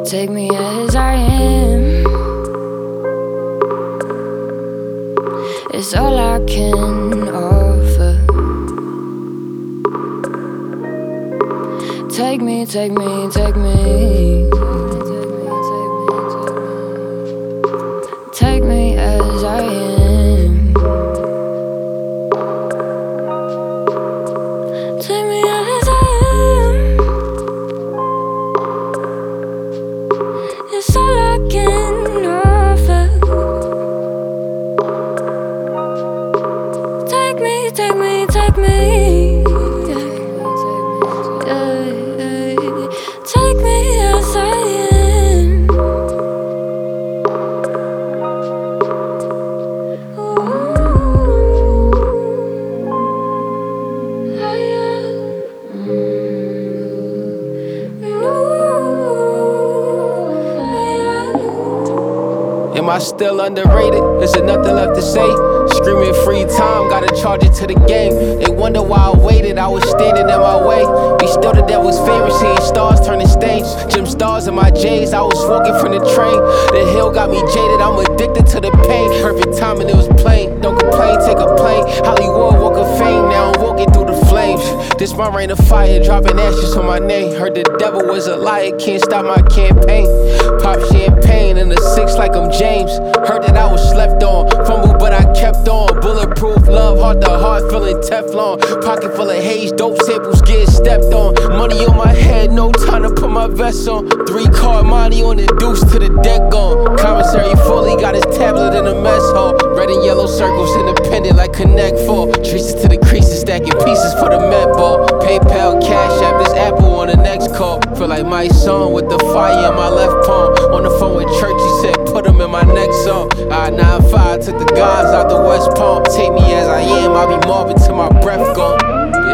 Take me as I am. It's all I can offer. Take me, take me, take me. Take me as I am. Take me as I am. It's all I can offer. Take me, take me, take me. Take me as I am. Am I still underrated? Is there nothing left to say? Screaming free time, gotta charge it to the game. They wonder why I waited, I was standing in my way. Be still the devil's favorite, seeing stars turning stains. Gym stars in my J's, I was walking from the train. The hill got me jaded, I'm addicted to the pain. Perfect timing, it was plain. Don't complain, take a plane. Hollywood walk of fame, now I'm walking through the flames. This my rain of fire, dropping ashes on my name. Heard the devil was a liar, can't stop my campaign. Pop champagne in the 6 like I'm James. Heard that I was slept on, fumbled but I kept on. Bulletproof love, heart to heart, feeling Teflon. Pocket full of haze, dope samples getting stepped on. Money on my head, no time to put my vest on. 3-card money on the deuce to the deck gone. Commissary fully got his tablet in a mess hall. Red and yellow circles, independent like Connect 4. Traces to the creases, stacking pieces for the Met Ball. PayPal, Cash App, this Apple on the next call. Feel like my song with the fire in my left palm. On the phone with Church, he said put him in my next song. I-95 took the guys out the West Palm. Take me as I am, I'll be mobbing till my breath gone.